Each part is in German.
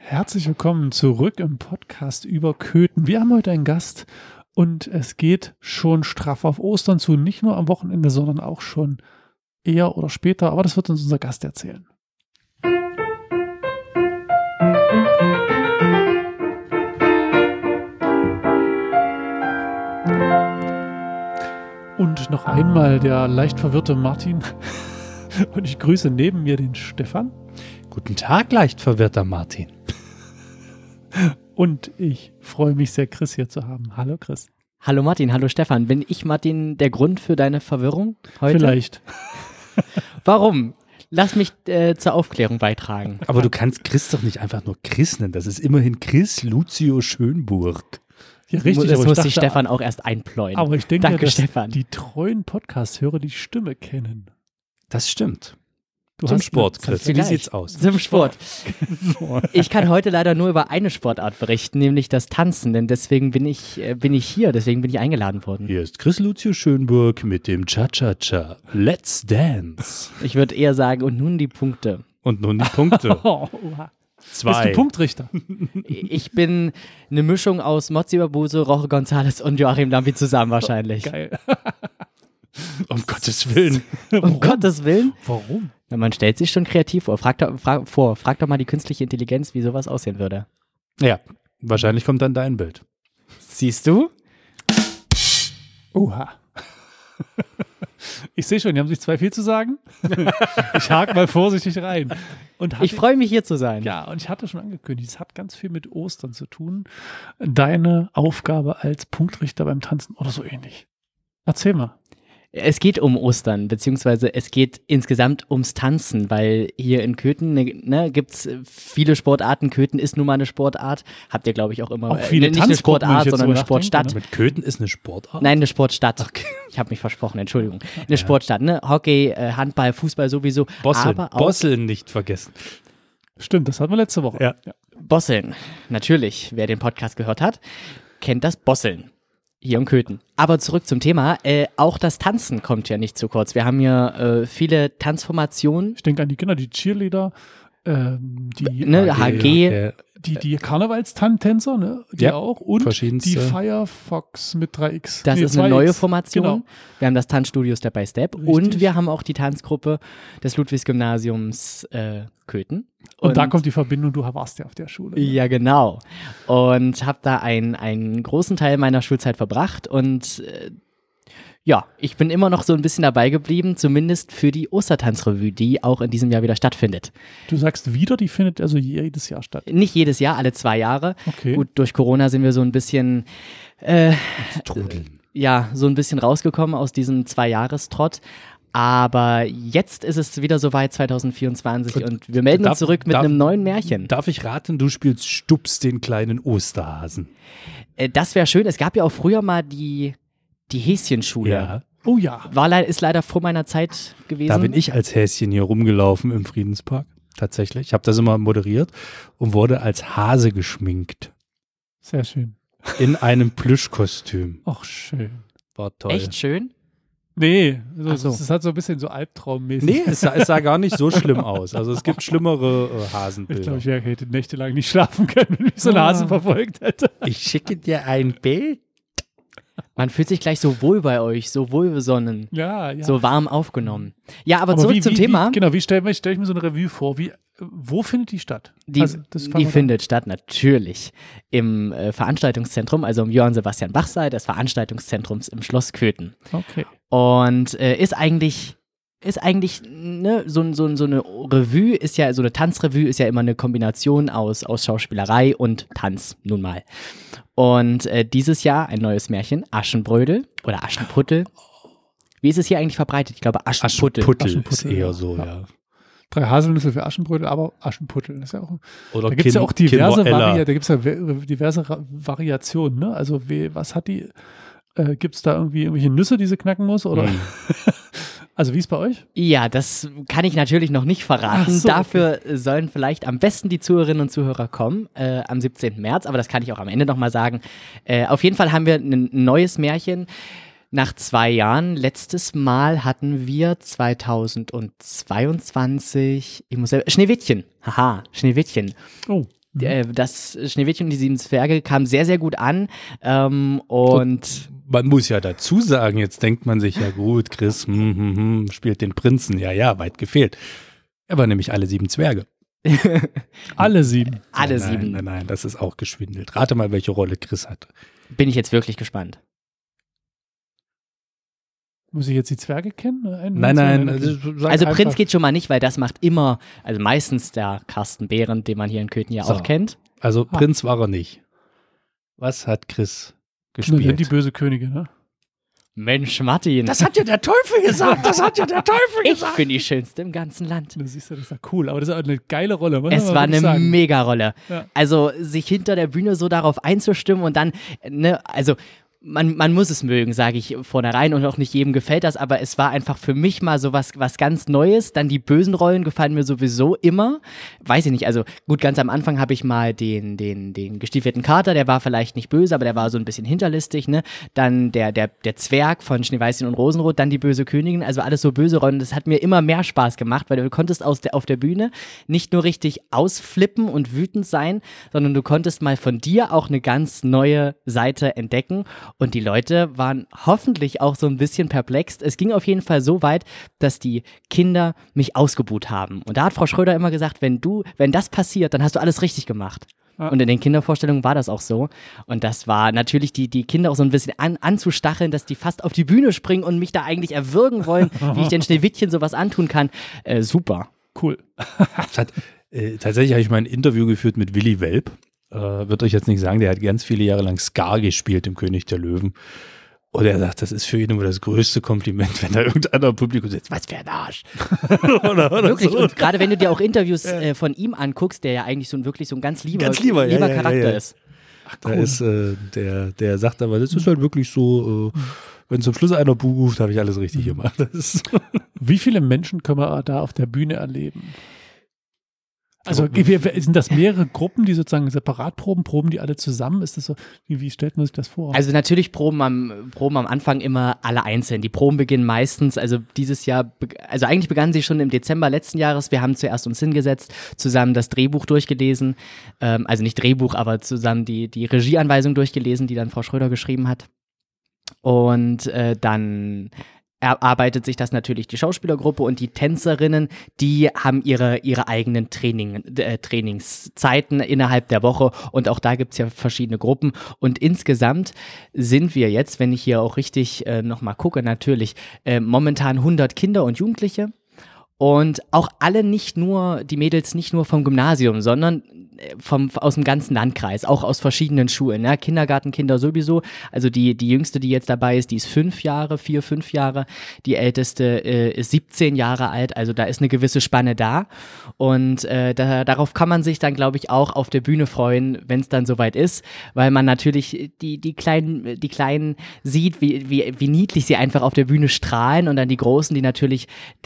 Herzlich willkommen zurück im Podcast über Köthen. Wir haben heute einen Gast und es geht schon straff auf Ostern zu. Nicht nur am Wochenende, sondern auch schon eher oder später. Aber das wird uns unser Gast erzählen. Und noch einmal der leicht verwirrte Martin. Und ich grüße neben mir den Stefan. Guten Tag, leicht verwirrter Martin. Und ich freue mich sehr, Chris hier zu haben. Hallo Chris. Hallo Martin, hallo Stefan. Bin ich, Martin, der Grund für deine Verwirrung heute? Vielleicht. Warum? Lass mich zur Aufklärung beitragen. Aber du kannst Chris doch nicht einfach nur Chris nennen. Das ist immerhin Chris Lucio Schönburg. Ja, richtig. Das aber muss ich sich dachte, Stefan auch erst einpläuen. Aber ich denke, Danke, dass Stefan. die treuen Podcast-Hörer die Stimme kennen. Das stimmt. Du Zum hast Sport, eine- Chris. Wie sieht's aus? Zum Sport. Ich kann heute leider nur über eine Sportart berichten, nämlich das Tanzen, denn deswegen bin ich hier, deswegen bin ich eingeladen worden. Hier ist Chris Lucio Schönburg mit dem Cha-Cha-Cha. Let's Dance. Ich würde eher sagen, und nun die Punkte. Und nun die Punkte. Oh, oha. Bist 2. du Punktrichter? Ich bin eine Mischung aus Mozzi Babuse, Roche González und Joachim Lampi zusammen wahrscheinlich. Geil. Um Gottes Willen. Um Gottes Willen. Warum? Ja, man stellt sich schon kreativ vor. Frag doch mal die künstliche Intelligenz, wie sowas aussehen würde. Ja, wahrscheinlich kommt dann dein Bild. Siehst du? Oha. Ich sehe schon, die haben sich zwei viel zu sagen. Ich hake mal vorsichtig rein. Und Ich freue mich, hier zu sein. Ja, und ich hatte schon angekündigt, es hat ganz viel mit Ostern zu tun. Deine Aufgabe als Punktrichter beim Tanzen oder so ähnlich. Erzähl mal. Es geht um Ostern, beziehungsweise es geht insgesamt ums Tanzen, weil hier in Köthen gibt es viele Sportarten. Köthen ist nun mal eine Sportart. Habt ihr, glaube ich, auch immer. Auch viele nicht eine Tanzgruppen, wenn ich Sportart, jetzt sondern so eine nachdenke, Sportstadt. ne? Mit Köthen ist eine Sportart? Nein, eine Sportstadt. Ich habe mich versprochen, Entschuldigung. Eine Sportstadt, ne? Hockey, Handball, Fußball sowieso. Bosseln. Aber auch Bosseln nicht vergessen. Stimmt, das hatten wir letzte Woche. Ja. Bosseln. Natürlich, wer den Podcast gehört hat, kennt das Bosseln. Hier in Köthen. Aber zurück zum Thema. Auch das Tanzen kommt ja nicht zu kurz. Wir haben hier viele Tanzformationen. Ich denke an die Kinder, die Cheerleader, die HG. die Karnevalstänzer, ne? Die Ja, auch. Und verschiedenste. die Firefox mit 3X. Das Nee, ist eine 2X. neue Formation. Genau. Wir haben das Tanzstudio Step by Step Richtig. und wir haben auch die Tanzgruppe des Ludwigsgymnasiums Köthen. Und da kommt die Verbindung, du warst ja auf der Schule. Ne? Ja, genau. Und habe da einen großen Teil meiner Schulzeit verbracht und ja, ich bin immer noch so ein bisschen dabei geblieben, zumindest für die Ostertanzrevue, die auch in diesem Jahr wieder stattfindet. Du sagst wieder, die findet also jedes Jahr statt. Nicht jedes Jahr, alle 2 Jahre. Okay. Gut, durch Corona sind wir so ein bisschen Trudeln. ja, so ein bisschen rausgekommen aus diesem 2-Jahres-Trott. Aber jetzt ist es wieder soweit, 2024, und wir melden uns zurück mit einem neuen Märchen. Darf ich raten, du spielst Stups, den kleinen Osterhasen? Das wäre schön. Es gab ja auch früher mal die Häschenschule. Ja. Oh ja. Ist leider vor meiner Zeit gewesen. Da bin ich als Häschen hier rumgelaufen im Friedenspark. Tatsächlich. Ich habe das immer moderiert und wurde als Hase geschminkt. Sehr schön. In einem Plüschkostüm. Ach, schön. War toll. Echt schön. Nee, Ach so. das ist halt so ein bisschen so albtraummäßig. Nee, es sah gar nicht so schlimm aus. Also es gibt schlimmere Ich Hasenbilder. glaube, ich hätte nächtelang nicht schlafen können, wenn mich so ein Hase verfolgt hätte. Ich schicke dir ein Bild. Man fühlt sich gleich so wohl bei euch, so wohlbesonnen, Ja, ja. so warm aufgenommen. Ja, aber Aber zurück zum Thema. Wie stell ich mir so eine Revue vor? Wo findet die statt? Die, Also, das fangen die wir findet statt natürlich im Veranstaltungszentrum, also im Johann Sebastian Bach Saal des Veranstaltungszentrums im Schloss Köthen. an. Okay. Und ist eigentlich ne, so eine Revue ist ja, so eine Tanzrevue ist ja immer eine Kombination aus Schauspielerei und Tanz, nun mal. Und dieses Jahr ein neues Märchen, Aschenbrödel oder Aschenputtel. Wie ist es hier eigentlich verbreitet? Ich glaube Aschenputtel. Aschenputtel ist Aschenputtel, eher ja. so, Ja. ja. 3 Haselnüsse für Aschenbrödel, aber Aschenputtel. Das ist ja auch, Oder da gibt es ja auch diverse Kinderella. Variationen. Ne? Also was hat die? Gibt es da irgendwelche Nüsse, die sie knacken muss? Oder? Also wie ist bei euch? Ja, das kann ich natürlich noch nicht verraten. Ach so, Dafür sollen vielleicht am besten die Zuhörerinnen und Zuhörer kommen am 17. März, aber das kann ich auch am Ende nochmal sagen. Auf jeden Fall haben wir ein neues Märchen nach 2 Jahren. Letztes Mal hatten wir 2022, Schneewittchen. Haha, Schneewittchen. Oh. Das Schneewittchen und die 7 Zwerge kam sehr, sehr gut an. Und man muss ja dazu sagen, jetzt denkt man sich, ja gut, Chris spielt den Prinzen. Ja, weit gefehlt. Er war nämlich alle 7 Zwerge. Alle 7. Alle nein, 7. Nein, das ist auch geschwindelt. Rate mal, welche Rolle Chris hatte. Bin ich jetzt wirklich gespannt. Muss ich jetzt die Zwerge kennen? Nein. Also Prinz geht schon mal nicht, weil das macht immer, also meistens der Carsten Behrendt, den man hier in Köthen ja auch kennt. Also Prinz war er nicht. Was hat Chris gespielt? Die böse Königin, ne? Mensch, Martin. Das hat ja der Teufel gesagt. Ich bin die Schönste im ganzen Land. Das ist ja cool, aber das ist auch eine geile Rolle. Es war eine Mega-Rolle. Ja. Also sich hinter der Bühne so darauf einzustimmen und dann, also man muss es mögen, sage ich vornherein, und auch nicht jedem gefällt das, aber es war einfach für mich mal so was ganz Neues. Dann die bösen Rollen gefallen mir sowieso immer. Weiß ich nicht, also gut, ganz am Anfang habe ich mal den gestiefelten Kater, der war vielleicht nicht böse, aber der war so ein bisschen hinterlistig, ne? Dann der Zwerg von Schneeweißchen und Rosenrot, dann die böse Königin, also alles so böse Rollen. Das hat mir immer mehr Spaß gemacht, weil du konntest auf der Bühne nicht nur richtig ausflippen und wütend sein, sondern du konntest mal von dir auch eine ganz neue Seite entdecken. Und die Leute waren hoffentlich auch so ein bisschen perplex. Es ging auf jeden Fall so weit, dass die Kinder mich ausgebuht haben. Und da hat Frau Schröder immer gesagt, wenn das passiert, dann hast du alles richtig gemacht. Ja. Und in den Kindervorstellungen war das auch so. Und das war natürlich die Kinder auch so ein bisschen anzustacheln, dass die fast auf die Bühne springen und mich da eigentlich erwürgen wollen, wie ich den Schneewittchen sowas antun kann. Super. Cool. Tatsächlich habe ich mal ein Interview geführt mit Willi Welp. Wird euch jetzt nicht sagen, der hat ganz viele Jahre lang Scar gespielt im König der Löwen. Und er sagt, das ist für ihn immer das größte Kompliment, wenn da irgendeiner im Publikum sitzt, was für ein Arsch. oder wirklich, so. und gerade wenn du dir auch Interviews von ihm anguckst, der ja eigentlich so ein ganz lieber Charakter ist. Ach, cool. Da ist der sagt aber, das ist halt wirklich so, wenn zum Schluss einer Buh ruft, habe ich alles richtig gemacht. Wie viele Menschen können wir da auf der Bühne erleben? Also sind das mehrere Gruppen, die sozusagen separat proben die alle zusammen? Ist das so, wie stellt man sich das vor? Also natürlich proben am Anfang immer alle einzeln. Die Proben beginnen meistens, also dieses Jahr, also eigentlich begannen sie schon im Dezember letzten Jahres. Wir haben zuerst uns hingesetzt, zusammen das Drehbuch durchgelesen, also nicht Drehbuch, aber zusammen die Regieanweisung durchgelesen, die dann Frau Schröder geschrieben hat. Und dann erarbeitet sich das natürlich die Schauspielergruppe, und die Tänzerinnen, die haben ihre eigenen Trainingszeiten innerhalb der Woche, und auch da gibt es ja verschiedene Gruppen, und insgesamt sind wir jetzt, wenn ich hier auch richtig nochmal gucke, natürlich momentan 100 Kinder und Jugendliche. Und auch alle die Mädels nicht nur vom Gymnasium, sondern aus dem ganzen Landkreis, auch aus verschiedenen Schulen. Ja? Kindergartenkinder sowieso. Also die jüngste, die jetzt dabei ist, die ist 5 Jahre. Die älteste ist 17 Jahre alt. Also da ist eine gewisse Spanne da. Und darauf kann man sich dann, glaube ich, auch auf der Bühne freuen, wenn es dann soweit ist, weil man natürlich die Kleinen sieht, wie niedlich sie einfach auf der Bühne strahlen, und dann die Großen, die natürlich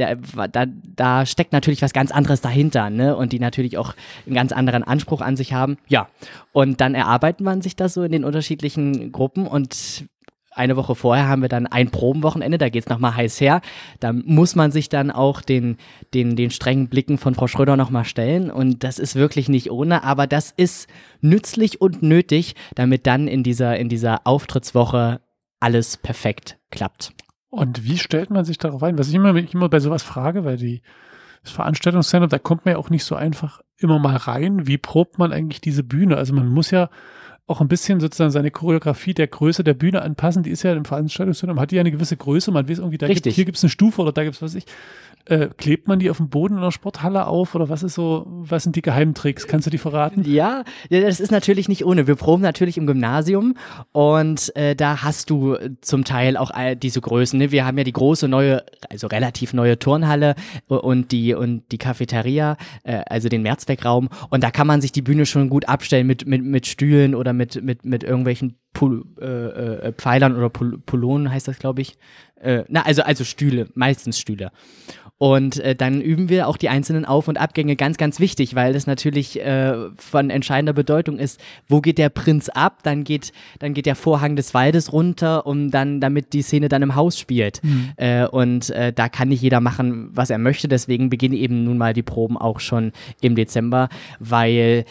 da steckt natürlich was ganz anderes dahinter, ne? Und die natürlich auch einen ganz anderen Anspruch an sich haben. Ja, und dann erarbeitet man sich das so in den unterschiedlichen Gruppen, und eine Woche vorher haben wir dann ein Probenwochenende, da geht's nochmal heiß her. Da muss man sich dann auch den strengen Blicken von Frau Schröder nochmal stellen, und das ist wirklich nicht ohne, aber das ist nützlich und nötig, damit dann in dieser Auftrittswoche alles perfekt klappt. Und wie stellt man sich darauf ein? Was ich immer bei sowas frage, weil das Veranstaltungszentrum, da kommt man ja auch nicht so einfach immer mal rein. Wie probt man eigentlich diese Bühne? Also man muss ja auch ein bisschen sozusagen seine Choreografie der Größe der Bühne anpassen. Die ist ja im Veranstaltungszentrum, hat die ja eine gewisse Größe. Man weiß irgendwie, hier gibt es eine Stufe oder da gibt es was weiß ich. Klebt man die auf dem Boden in der Sporthalle auf, oder was sind die Geheimtricks? Kannst du die verraten? Ja, das ist natürlich nicht ohne. Wir proben natürlich im Gymnasium, und da hast du zum Teil auch diese Größen. Ne? Wir haben ja die große also relativ neue Turnhalle und die Cafeteria, also den Mehrzweckraum, und da kann man sich die Bühne schon gut abstellen mit Stühlen oder mit irgendwelchen Pfeilern oder Pylonen heißt das, glaube ich. Also Stühle, meistens Stühle. Und dann üben wir auch die einzelnen Auf- und Abgänge, ganz, ganz wichtig, weil das natürlich von entscheidender Bedeutung ist. Wo geht der Prinz ab? Dann geht der Vorhang des Waldes runter, damit die Szene dann im Haus spielt. Und da kann nicht jeder machen, was er möchte. Deswegen beginnen eben nun mal die Proben auch schon im Dezember, weil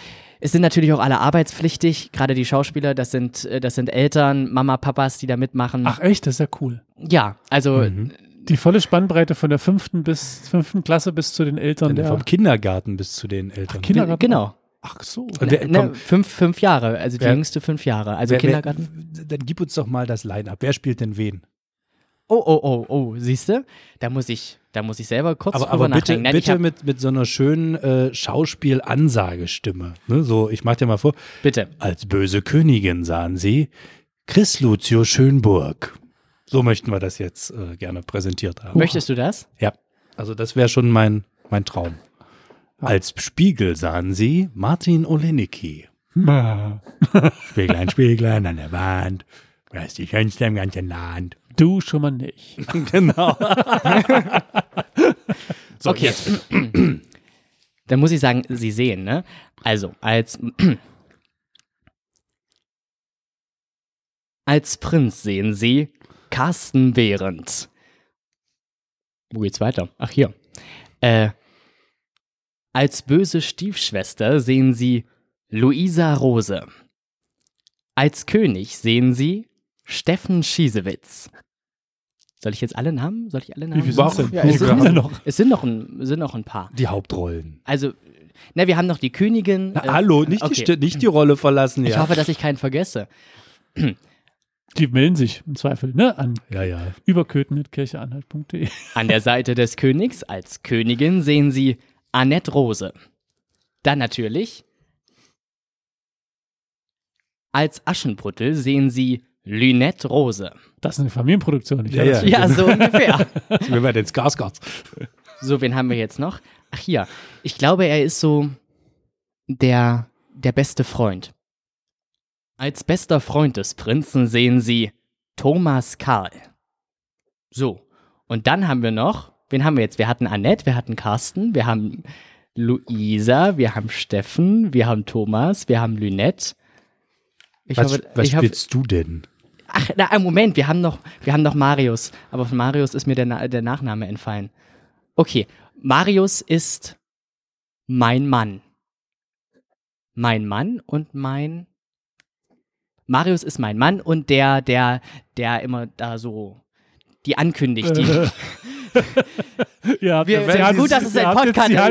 Es sind natürlich auch alle arbeitspflichtig, gerade die Schauspieler, das sind Eltern, Mama, Papas, die da mitmachen. Ach echt, das ist ja cool. Ja, also Die volle Spannbreite von der 5. Klasse bis zu den Eltern der Vom Kindergarten bis zu den Eltern. Kindergarten. genau. Ach so. Und wer, komm, 5 Jahre, also die Wer- jüngste 5 Jahre, also Kindergarten. Dann gib uns doch mal das Line-Up. Wer spielt denn wen? Oh, siehst du? Da muss ich selber kurz Aber drüber bitte, nachdenken. Nein, bitte mit so einer schönen Schauspiel-Ansagestimme. Ne? So, ich mach dir mal vor. bitte. Als böse Königin sahen sie Chris Lucio Schönburg. So möchten wir das jetzt gerne präsentiert haben. Möchtest du das? Ja, also das wäre schon mein Traum. Als Spiegel sahen sie Martin Olenicki. Spieglein, Spieglein an der Wand. Wer ist die Schönste im ganzen Land? Du schon mal nicht. Genau. So, Okay. jetzt. Dann muss ich sagen, Sie sehen, ne? Also, als Prinz sehen Sie Carsten Behrendt. Wo geht's weiter? Ach, hier. Als böse Stiefschwester sehen Sie Luisa Rose. Als König sehen Sie Steffen Schiesewitz. Soll ich jetzt alle Namen? Wie viele Namen? sind's denn? Ja, Wie es viele sind, haben wir noch? es sind noch ein paar. Die Hauptrollen. Also, wir haben noch die Königin. Na, hallo, nicht, okay. nicht die Rolle verlassen. Ich Ja. hoffe, dass ich keinen vergesse. Die melden sich im Zweifel, ne? An Ja. überköthen@kircheanhalt.de. An der Seite des Königs als Königin sehen Sie Annette Rose. Dann natürlich als Aschenputtel sehen Sie Lynette Rose. Das ist eine Familienproduktion. Ich Ja, weiß. ja. Ja, so ungefähr. Wir werden jetzt Skarsgård. So, wen haben wir jetzt noch? Ach hier, ich glaube, er ist so der beste Freund. Als bester Freund des Prinzen sehen Sie Thomas Karl. So, und dann haben wir noch, wen haben wir jetzt? Wir hatten Annette, wir hatten Carsten, wir haben Luisa, wir haben Steffen, wir haben Thomas, wir haben Lynette. Was spielst du denn? Ach, na, Moment, wir haben noch Marius, aber von Marius ist mir der Nachname entfallen. Okay, Marius ist mein Mann. Mein Mann und mein... Marius ist mein Mann und der immer da so die ankündigt. Ja, Gut, dass es ein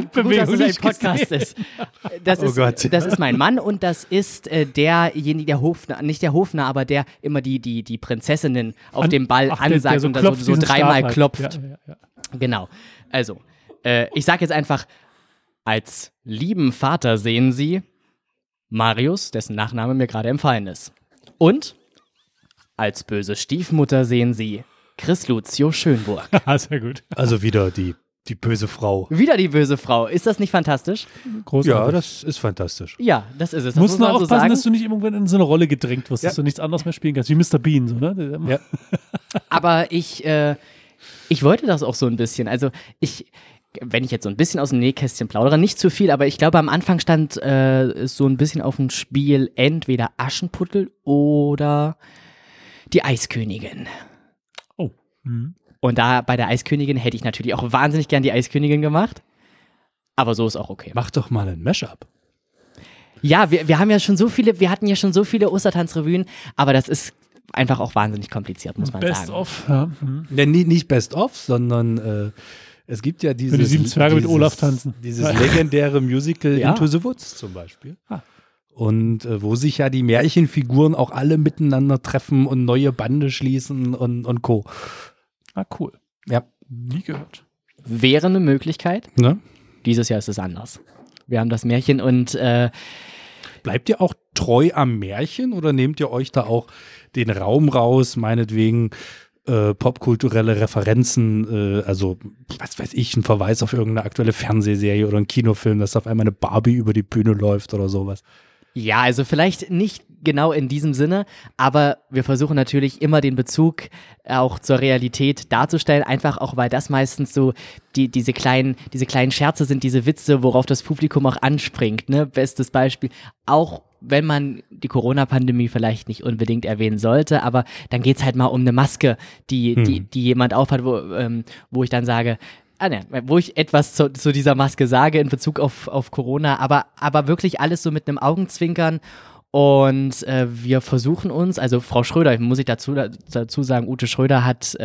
Podcast ist. Das Oh ist, Gott. das ist mein Mann und das ist derjenige, der Hofner, nicht der Hofner, aber der immer die Prinzessinnen auf dem Ball ansagt und da so dreimal klopft. Ja. Genau. Also, ich sag jetzt einfach, als lieben Vater sehen Sie Marius, dessen Nachname mir gerade empfallen ist. Und als böse Stiefmutter sehen Sie Chris Lucio Schönburg. Sehr gut. Also wieder die böse Frau. Wieder die böse Frau. Ist das nicht fantastisch? Großartig. Ja, das ist fantastisch. Ja, das ist es. Das Musst muss nur man so aufpassen, sagen. dass du nicht irgendwann in so eine Rolle gedrängt wirst, dass du nichts anderes mehr spielen kannst. Wie Mr. Bean, so, ne? Ja. Aber ich wollte das auch so ein bisschen. Also wenn ich jetzt so ein bisschen aus dem Nähkästchen plaudere, nicht zu viel, aber ich glaube, am Anfang stand so ein bisschen auf dem Spiel entweder Aschenputtel oder die Eiskönigin. Oh. Mhm. Und da bei der Eiskönigin hätte ich natürlich auch wahnsinnig gern die Eiskönigin gemacht. Aber so ist auch okay. Mach doch mal ein Mashup. Ja, wir hatten ja schon so viele Ostertanzrevuen, aber das ist einfach auch wahnsinnig kompliziert, muss man Best sagen. of. Ja. Mhm. Ja, nicht Best of, sondern es gibt ja dieses... Wenn die 7 Zwerge mit Olaf tanzen. Dieses legendäre Musical Ja. Into the Woods zum Beispiel. Ah. Und wo sich ja die Märchenfiguren auch alle miteinander treffen und neue Bande schließen und Co. Ah, cool. Ja. Nie gehört. Wäre eine Möglichkeit. Ne? Dieses Jahr ist es anders. Wir haben das Märchen und Bleibt ihr auch treu am Märchen oder nehmt ihr euch da auch den Raum raus, meinetwegen popkulturelle Referenzen, also was weiß ich, ein Verweis auf irgendeine aktuelle Fernsehserie oder einen Kinofilm, dass auf einmal eine Barbie über die Bühne läuft oder sowas? ja, also vielleicht nicht genau in diesem Sinne, aber wir versuchen natürlich immer den Bezug auch zur Realität darzustellen, einfach auch, weil das meistens so diese kleinen Scherze sind, diese Witze, worauf das Publikum auch anspringt, ne? Bestes Beispiel, auch wenn man die Corona-Pandemie vielleicht nicht unbedingt erwähnen sollte, aber dann geht's halt mal um eine Maske, die jemand aufhat, wo ich dann sage, wo ich etwas zu dieser Maske sage in Bezug auf Corona, aber wirklich alles so mit einem Augenzwinkern. Und wir versuchen uns, also Frau Schröder, muss ich dazu sagen, Ute Schröder hat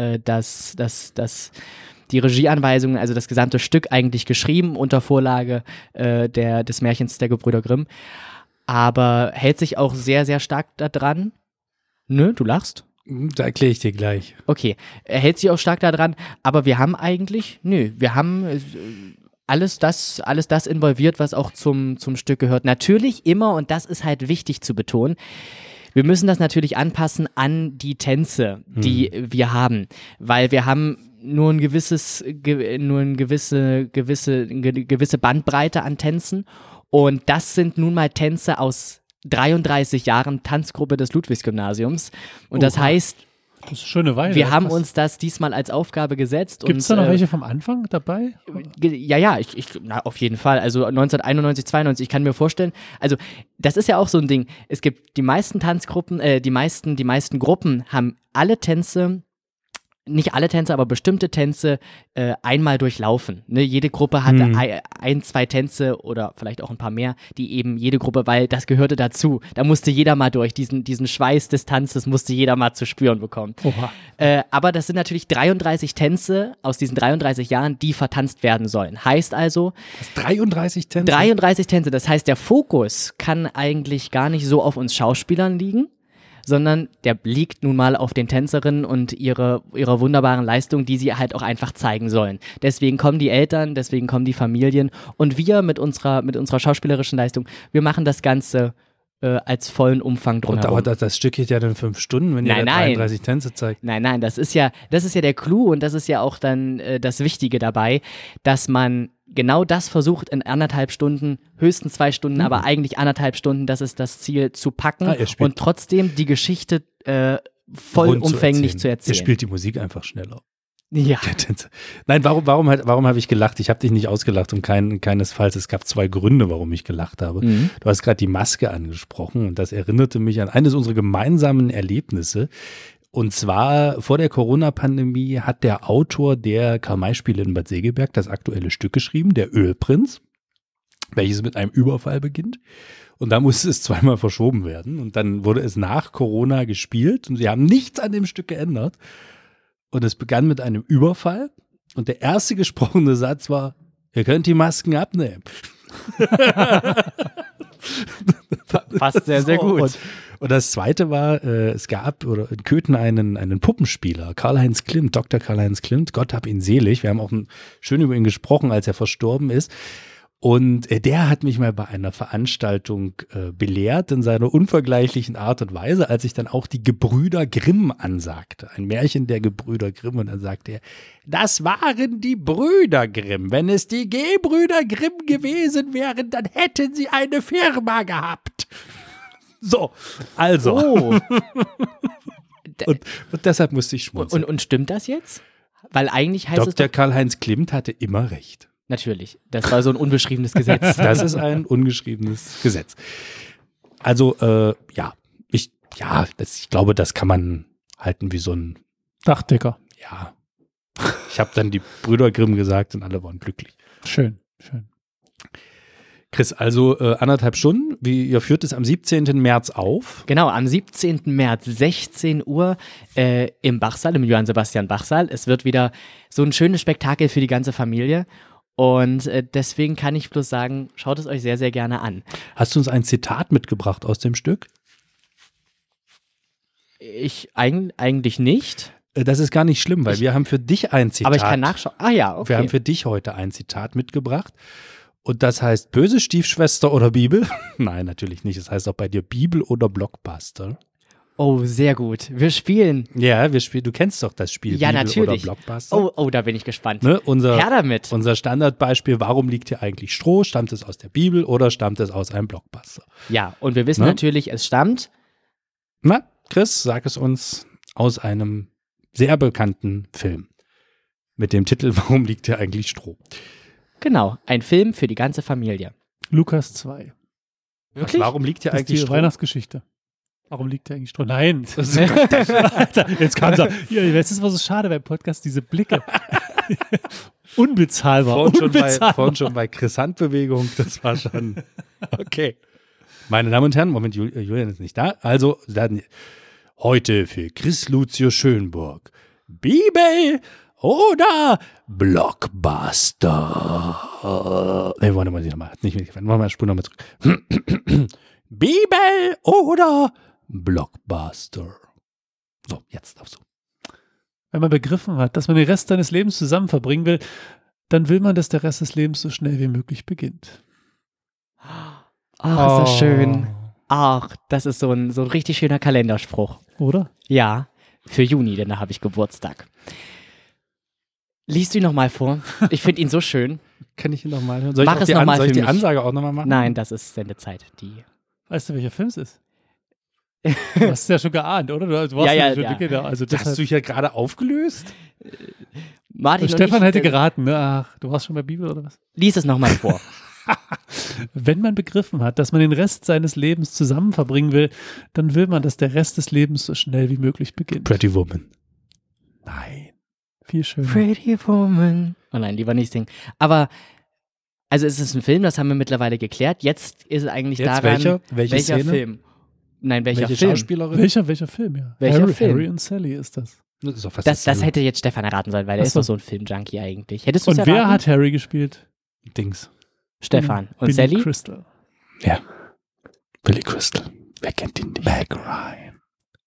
die Regieanweisungen, also das gesamte Stück eigentlich geschrieben unter Vorlage des Märchens der Gebrüder Grimm, aber hält sich auch sehr, sehr stark daran. Nö, du lachst? Da erkläre ich dir gleich. Okay, er hält sich auch stark daran, aber wir haben alles das involviert, was auch zum Stück gehört. Natürlich immer, und das ist halt wichtig zu betonen, wir müssen das natürlich anpassen an die Tänze, die wir haben, weil wir haben nur eine gewisse Bandbreite an Tänzen, und das sind nun mal Tänze aus 33 Jahren Tanzgruppe des Ludwigsgymnasiums, und das heißt, das ist schon eine Weile. Wir haben uns das diesmal als Aufgabe gesetzt. Gibt es da noch welche vom Anfang dabei? Ja, auf jeden Fall. Also 1991, 92, ich kann mir vorstellen, also das ist ja auch so ein Ding. Es gibt die meisten Tanzgruppen, die meisten Gruppen haben alle Tänze, nicht alle Tänze, aber bestimmte Tänze einmal durchlaufen. Ne? Jede Gruppe hatte ein, zwei Tänze oder vielleicht auch ein paar mehr, die eben jede Gruppe, weil das gehörte dazu. Da musste jeder mal durch. Diesen Schweiß des Tanzes musste jeder mal zu spüren bekommen. Aber das sind natürlich 33 Tänze aus diesen 33 Jahren, die vertanzt werden sollen. Heißt also... 33 Tänze? 33 Tänze. Das heißt, der Fokus kann eigentlich gar nicht so auf uns Schauspielern liegen, sondern der liegt nun mal auf den Tänzerinnen und ihrer wunderbaren Leistung, die sie halt auch einfach zeigen sollen. Deswegen kommen die Eltern, deswegen kommen die Familien, und wir mit unserer schauspielerischen Leistung, wir machen das Ganze als vollen Umfang drumherum. Und dauert das Stück geht ja dann 5 Stunden, wenn ihr 33 Tänze zeigt. Nein, das ist ja der Clou, und das ist ja auch dann das Wichtige dabei, dass man genau das versucht in 1,5 Stunden, höchstens 2 Stunden, aber eigentlich 1,5 Stunden, das ist das Ziel, zu packen und trotzdem die Geschichte vollumfänglich zu erzählen. Ihr spielt die Musik einfach schneller. Ja. Nein, warum habe ich gelacht? Ich habe dich nicht ausgelacht, und keinesfalls. Es gab 2 Gründe, warum ich gelacht habe. Du hast gerade die Maske angesprochen, und das erinnerte mich an eines unserer gemeinsamen Erlebnisse. Und zwar vor der Corona-Pandemie hat der Autor der Karl-May-Spiele in Bad Segeberg das aktuelle Stück geschrieben, der Ölprinz, welches mit einem Überfall beginnt. Und da musste es 2-mal verschoben werden. Und dann wurde es nach Corona gespielt, und sie haben nichts an dem Stück geändert. Und es begann mit einem Überfall. Und der erste gesprochene Satz war: Ihr könnt die Masken abnehmen. Passt sehr, sehr gut. Und das Zweite war, es gab in Köthen einen Puppenspieler, Karl-Heinz Klimt, Dr. Karl-Heinz Klimt, Gott hab ihn selig. Wir haben auch schön über ihn gesprochen, als er verstorben ist. Und der hat mich mal bei einer Veranstaltung belehrt in seiner unvergleichlichen Art und Weise, als ich dann auch die Gebrüder Grimm ansagte. Ein Märchen der Gebrüder Grimm. Und dann sagte er: Das waren die Brüder Grimm. Wenn es die Gebrüder Grimm gewesen wären, dann hätten sie eine Firma gehabt. So, also. Oh. und deshalb musste ich schmunzeln. Und stimmt das jetzt? Weil eigentlich heißt es Dr. Karl-Heinz Klimt hatte immer recht. Natürlich, das war so ein unbeschriebenes Gesetz. Das ist ein ungeschriebenes Gesetz. Also, ich glaube, das kann man halten wie so ein Dachdecker. Ja. Ich habe dann die Brüder Grimm gesagt, und alle waren glücklich. Schön. Chris, also 1,5 Stunden. Ihr führt es am 17. März auf. Genau, am 17. März, 16 Uhr im Bachsaal, im Johann Sebastian Bachsaal. Es wird wieder so ein schönes Spektakel für die ganze Familie. Und deswegen kann ich bloß sagen, schaut es euch sehr, sehr gerne an. Hast du uns ein Zitat mitgebracht aus dem Stück? Eigentlich nicht. Das ist gar nicht schlimm, weil wir haben für dich ein Zitat. Aber ich kann nachschauen. Ah ja, okay. Wir haben für dich heute ein Zitat mitgebracht. Und das heißt böse Stiefschwester oder Bibel? Nein, natürlich nicht. Es heißt auch bei dir Bibel oder Blockbuster. Oh, sehr gut. Wir spielen. Ja, du kennst doch das Spiel ja, Bibel natürlich. oder Blockbuster. Oh, da bin ich gespannt. Ne? Her damit. Unser Standardbeispiel: Warum liegt hier eigentlich Stroh? Stammt es aus der Bibel oder stammt es aus einem Blockbuster? Ja, und wir wissen natürlich, es stammt. Na, Chris, sag es uns, aus einem sehr bekannten Film mit dem Titel Warum liegt hier eigentlich Stroh? Genau, ein Film für die ganze Familie. Lukas 2. Wirklich? Warum liegt hier Das ist eigentlich die Stroh? Weihnachtsgeschichte. Warum liegt der eigentlich Stroh? Nein. Alter, jetzt kam er. Ja, das ist was so schade beim Podcast, diese Blicke. Unbezahlbar. Vorhin schon bei Chris-Hand-Bewegung, das war schon okay. Meine Damen und Herren, Moment, Julian ist nicht da. Also, dann heute für Chris Lucio Schönburg. Bibel oder Blockbuster? Ne, warte mal, hat nicht mitgefallen. Machen wir Spur nochmal zurück. Bibel oder Blockbuster? So, jetzt darfst du. Wenn man begriffen hat, dass man den Rest seines Lebens zusammen verbringen will, dann will man, dass der Rest des Lebens so schnell wie möglich beginnt. Ach, ist das schön. Ach, das ist so ein richtig schöner Kalenderspruch. Oder? Ja, für Juni, denn da habe ich Geburtstag. Liest du ihn nochmal vor? Ich finde ihn so schön. Kann ich ihn nochmal hören? Soll Mach es nochmal für mich. Soll ich die Ansage auch nochmal machen? Nein, das ist Sendezeit. Weißt du, welcher Film es ist? Du hast es ja schon geahnt, oder? Du warst Ja. Genau. Also Das hast du ja gerade aufgelöst? Martin und Stefan ich, hätte geraten, ne? Ach, du warst schon bei Bibel oder was? Lies es nochmal vor. Wenn man begriffen hat, dass man den Rest seines Lebens zusammen verbringen will, dann will man, dass der Rest des Lebens so schnell wie möglich beginnt. Pretty Woman. Nein. Viel schöner. Pretty Woman. Oh nein, lieber nicht singen. Aber, also es ist ein Film, das haben wir mittlerweile geklärt. Jetzt ist es eigentlich Jetzt daran, welche Szene? Film. Nein, welcher Welche Film? Schauspielerin? Welcher Film, ja. Welcher Film? Harry und Sally ist das. Das ist doch fast Das dasselbe. hätte jetzt Stefan erraten sollen, weil er Ach ist so. doch so ein Film-Junkie eigentlich. Hättest du es Und erraten? wer hat Harry gespielt? Dings. Stefan. Und Billy Sally? Crystal. Ja. Billy Crystal. Wer kennt ihn nicht? Meg Ryan.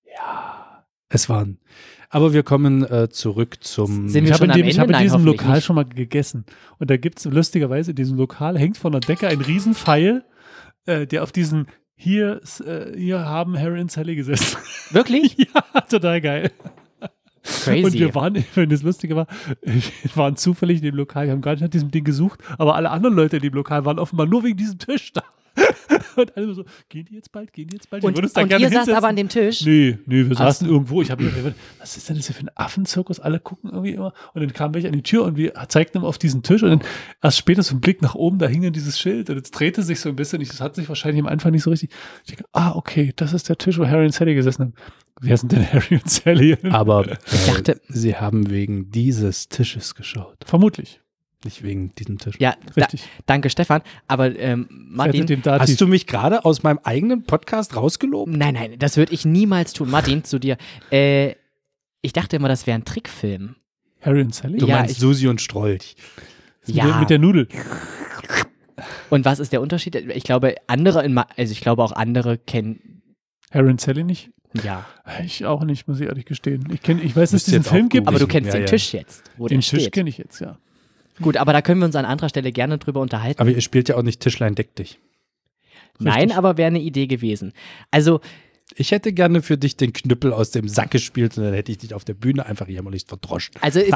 Ja. Es waren. Aber wir kommen zurück zum. Sind Ich wir habe schon am in Ende? Nein, diesem hoffentlich Lokal nicht. schon mal gegessen. Und da gibt es lustigerweise in diesem Lokal, hängt von der Decke ein Riesenpfeil, der auf diesen hier haben Harry und Sally gesessen. Wirklich? Ja, total geil. Crazy. Und wir waren, wenn das Lustige war, wir waren zufällig in dem Lokal, wir haben gar nicht nach diesem Ding gesucht, aber alle anderen Leute in dem Lokal waren offenbar nur wegen diesem Tisch da. Und alle so, gehen die jetzt bald? Ich und würde uns da und gerne ihr saßt hinsetzen. aber an dem Tisch? Nee, wir Ach saßen irgendwo. Ich habe mir gedacht, was ist denn das hier für ein Affenzirkus? Alle gucken irgendwie immer. Und dann kam welche an die Tür und wir zeigten ihm auf diesen Tisch. Und dann erst später so ein Blick nach oben, da hing dann dieses Schild. Und jetzt drehte sich so ein bisschen. Das hat sich wahrscheinlich am Anfang nicht so richtig. Ich denke, okay, das ist der Tisch, wo Harry und Sally gesessen haben. Wer sind denn Harry und Sally? Aber dachte- sie haben wegen dieses Tisches geschaut. Vermutlich. Nicht wegen diesem Tisch. Ja, Richtig. danke Stefan. Aber Martin, Dem Dativ. Hast du mich gerade aus meinem eigenen Podcast rausgelobt? nein, das würde ich niemals tun. Martin, zu dir. Ich dachte immer, das wäre ein Trickfilm. Harry und Sally? Du Ja, meinst Susi und Strolch. Ja. Mit der Nudel. Und was ist der Unterschied? Ich glaube, auch andere kennen, Harry und Sally nicht? ja. Ich auch nicht, muss ich ehrlich gestehen. Ich weiß, dass es Müsst ihr diesen jetzt Film auch gibt. Aber du googeln. kennst Ja, den ja. Tisch jetzt, wo Den der Tisch steht. kenne ich jetzt, ja. Gut, aber da können wir uns an anderer Stelle gerne drüber unterhalten. Aber ihr spielt ja auch nicht Tischlein deck dich. Nein, richtig. aber wäre eine Idee gewesen. Also, Ich hätte gerne für dich den Knüppel aus dem Sack gespielt und dann hätte ich dich auf der Bühne einfach jämmerlich verdroscht.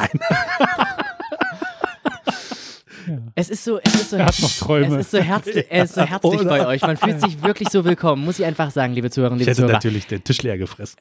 Es ist so Er hat noch Träume. Es ist so herzlich bei euch. Man fühlt sich wirklich so willkommen, muss ich einfach sagen, liebe Zuhörerinnen, Ich liebe hätte Zuhörer. natürlich den Tisch leer gefressen.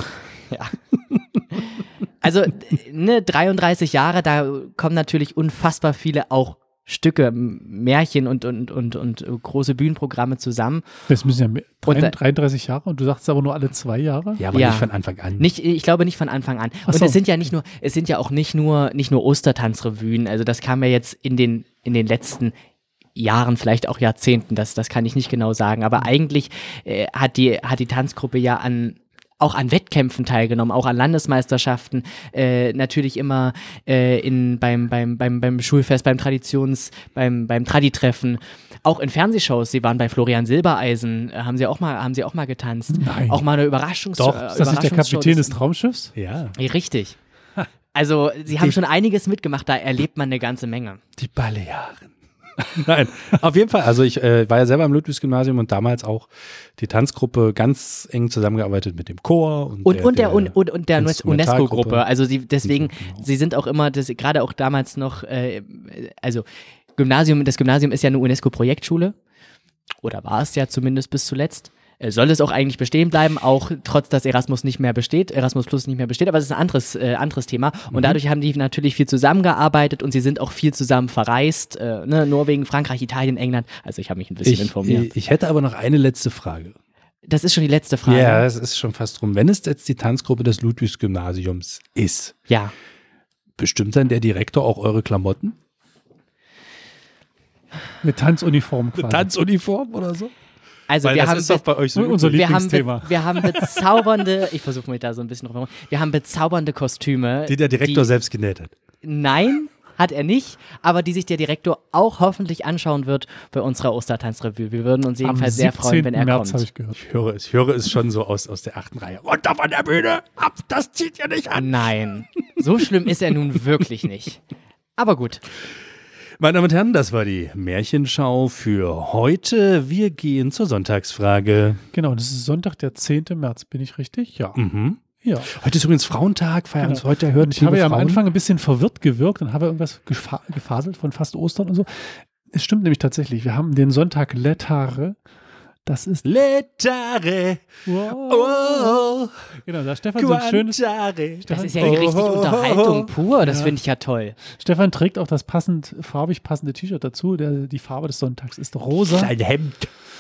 Also, 33 Jahre, da kommen natürlich unfassbar viele auch Stücke, Märchen und große Bühnenprogramme zusammen. Das müssen ja mehr, Und 33 Jahre und du sagst aber nur alle 2 Jahre? Ja, aber Ja. nicht von Anfang an. Ich glaube nicht von Anfang an. Ach Und so. es sind ja auch nicht nur Ostertanzrevuen. Also das kam ja jetzt in den letzten Jahren, vielleicht auch Jahrzehnten, das kann ich nicht genau sagen. Aber eigentlich hat die Tanzgruppe ja auch an Wettkämpfen teilgenommen, auch an Landesmeisterschaften, natürlich immer beim Schulfest, beim Tradi-Treffen, auch in Fernsehshows. Sie waren bei Florian Silbereisen, haben sie auch mal getanzt. Nein. Auch mal eine Doch, ist das nicht der Überraschungsshow Kapitän des Traumschiffs? Ja, Richtig. Also, sie haben schon einiges mitgemacht, da erlebt man eine ganze Menge. die Balearen. Nein, auf jeden Fall. Also ich war ja selber im Ludwigsgymnasium und damals auch die Tanzgruppe ganz eng zusammengearbeitet mit dem Chor und der UNESCO-Gruppe. Also deswegen, Genau. sie sind auch immer, gerade auch damals noch, das Gymnasium ist ja eine UNESCO-Projektschule. Oder war es ja zumindest bis zuletzt. Soll es auch eigentlich bestehen bleiben, auch trotz, dass Erasmus Plus nicht mehr besteht, aber das ist ein anderes Thema. Und dadurch haben die natürlich viel zusammengearbeitet und sie sind auch viel zusammen verreist. Norwegen, Frankreich, Italien, England. Also ich habe mich ein bisschen informiert. Ich hätte aber noch eine letzte Frage. Das ist schon die letzte Frage. Ja, es ist schon fast rum. Wenn es jetzt die Tanzgruppe des Ludwigsgymnasiums ist, Ja. bestimmt dann der Direktor auch eure Klamotten? Mit Tanzuniform quasi. Eine Tanzuniform oder so? Also Weil wir das haben ist doch bei euch so unser üblich. Lieblingsthema. wir haben bezaubernde, ich versuche mich da so ein bisschen drauf. Wir haben bezaubernde Kostüme. Die der Direktor selbst genäht hat. Nein, hat er nicht, aber die sich der Direktor auch hoffentlich anschauen wird bei unserer Ostertanzrevue. Wir würden uns jedenfalls sehr freuen, wenn er März habe kommt. ich gehört. Ich höre es schon so aus der 8. Reihe. Runter von der Bühne! Ab, das zieht ihr nicht an! Nein, so schlimm ist er nun wirklich nicht. Aber gut. Meine Damen und Herren, das war die Märchenschau für heute. Wir gehen zur Sonntagsfrage. Genau, das ist Sonntag, der 10. März. Bin ich richtig? Ja. Ja. Heute ist übrigens Frauentag, feiern uns heute erhört. Ich habe ja am Anfang ein bisschen verwirrt gewirkt und habe irgendwas gefaselt von fast Ostern und so. Es stimmt nämlich tatsächlich. Wir haben den Sonntag Letare. Das ist. Letare. Wow. Genau, da Stefan so ein schönes. Das ist ja richtig Unterhaltung pur. Das finde ich ja toll. Stefan trägt auch das farbig passende T-Shirt dazu. Die Farbe des Sonntags ist rosa. Sein Hemd.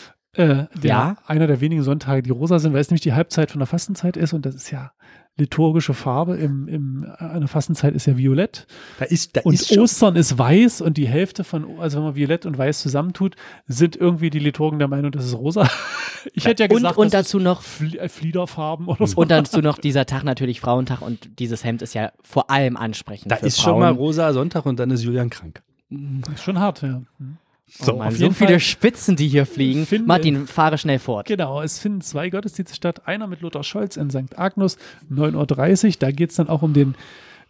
Einer der wenigen Sonntage, die rosa sind, weil es nämlich die Halbzeit von der Fastenzeit ist und das ist ja liturgische Farbe. In der Fastenzeit ist ja violett. Und Ostern ist weiß und die Hälfte also wenn man violett und weiß zusammentut, sind irgendwie die Liturgen der Meinung, das ist rosa. Ich hätte ja gesagt, und dazu noch Fliederfarben oder so. Und dazu noch dieser Tag natürlich Frauentag und dieses Hemd ist ja vor allem ansprechend Da für ist Frauen. schon mal rosa Sonntag und dann ist Julian krank. Das ist schon hart, ja. So, Mann, so viele Spitzen, die hier fliegen. Martin, fahre schnell fort. Genau, es finden 2 Gottesdienste statt. Einer mit Lothar Scholz in St. Agnus, 9:30 Uhr. Da geht es dann auch um den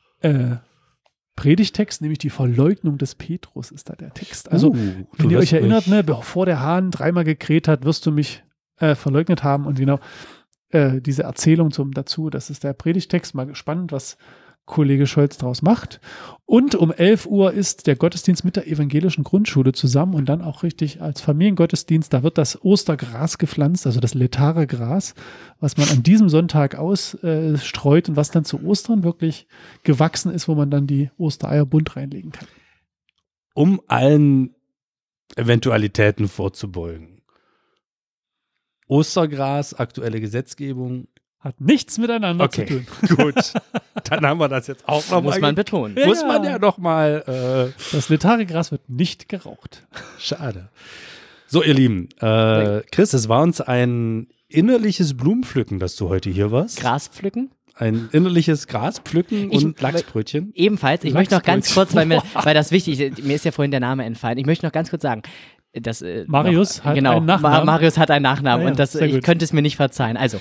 Predigtext, nämlich die Verleugnung des Petrus ist da der Text. Also, wenn ihr euch erinnert, bevor der Hahn 3-mal gekräht hat, wirst du mich verleugnet haben. Und genau diese Erzählung dazu, das ist der Predigtext. Mal gespannt, was Kollege Scholz daraus macht. Und um 11 Uhr ist der Gottesdienst mit der evangelischen Grundschule zusammen und dann auch richtig als Familiengottesdienst. Da wird das Ostergras gepflanzt, also das Letare-Gras, was man an diesem Sonntag ausstreut und was dann zu Ostern wirklich gewachsen ist, wo man dann die Ostereier bunt reinlegen kann. Um allen Eventualitäten vorzubeugen. Ostergras, aktuelle Gesetzgebung. Hat nichts miteinander zu tun. Gut. Dann haben wir das jetzt auch nochmal. Muss man betonen. Muss man ja nochmal. Das Letare-Gras wird nicht geraucht. Schade. So, ihr Lieben. Chris, es war uns ein innerliches Blumenpflücken, dass du heute hier warst. Gras pflücken? Ein innerliches Graspflücken und Lachsbrötchen. Ebenfalls. Ich möchte noch ganz kurz, weil das wichtig ist, mir ist ja vorhin der Name entfallen. Ich möchte noch ganz kurz sagen, dass Marius hat einen Nachnamen. Marius hat einen Nachnamen und ich gut. könnte es mir nicht verzeihen. Also,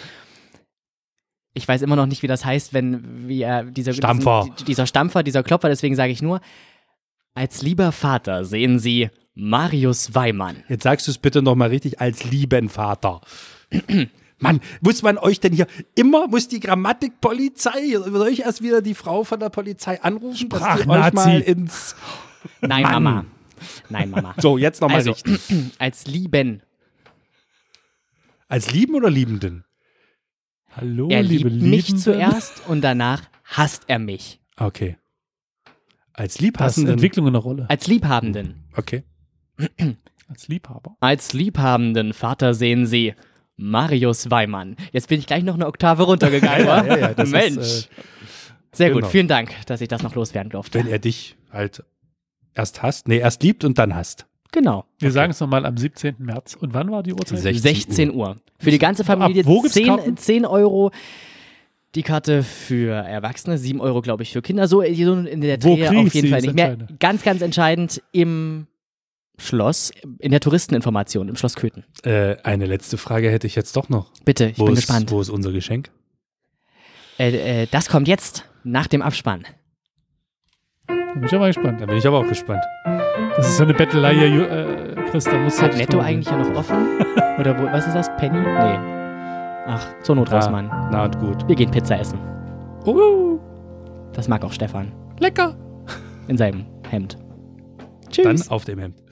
ich weiß immer noch nicht, wie das heißt, dieser Stampfer, dieser Klopfer, deswegen sage ich nur, als lieber Vater sehen Sie Marius Weimann. Jetzt sagst du es bitte nochmal richtig, als lieben Vater. Mann, muss man euch denn hier muss die Grammatikpolizei, soll ich erst wieder die Frau von der Polizei anrufen, dass die euch mal ins... Nein, Mama. Nein, Mama. So, jetzt nochmal richtig. Als lieben. Als Lieben oder Liebenden? Hallo, er liebe liebt mich Liebenden. zuerst und danach hasst er mich. Okay. Als Das ist Liebhassenden. Entwicklung in der Rolle. Als Liebhabenden. Okay. Als Liebhaber. Als liebhabenden Vater sehen Sie Marius Weimann. Jetzt bin ich gleich noch eine Oktave runtergegangen, wa? Ja, das Mensch. ist, Sehr genau. gut, vielen Dank, dass ich das noch loswerden durfte. wenn er dich halt erst liebt und dann hasst. Genau. Wir sagen es nochmal am 17. März. Und wann war die Uhrzeit? 16 Uhr. Für die ganze Familie Ab wo gibt's Karten? 10 Euro. Die Karte für Erwachsene, 7 Euro, glaube ich, für Kinder. So in der Wo Drehe krieg ich auf jeden sie, Fall ist nicht mehr. entscheidend. Ganz, ganz entscheidend im Schloss, in der Touristeninformation, im Schloss Köthen. Eine letzte Frage hätte ich jetzt doch noch. Bitte, ich bin gespannt. Wo ist unser Geschenk? Das kommt jetzt nach dem Abspann. Da bin ich aber gespannt. Da bin ich aber auch gespannt. Das ist so eine Bettelei hier, Chris. Da musst du Hat dich Netto drum- eigentlich ja noch offen? Oder was ist das? Penny? Nee. Ach, zur Not raus, Mann. Na und gut. Wir gehen Pizza essen. Das mag auch Stefan. Lecker. In seinem Hemd. Tschüss. Dann auf dem Hemd.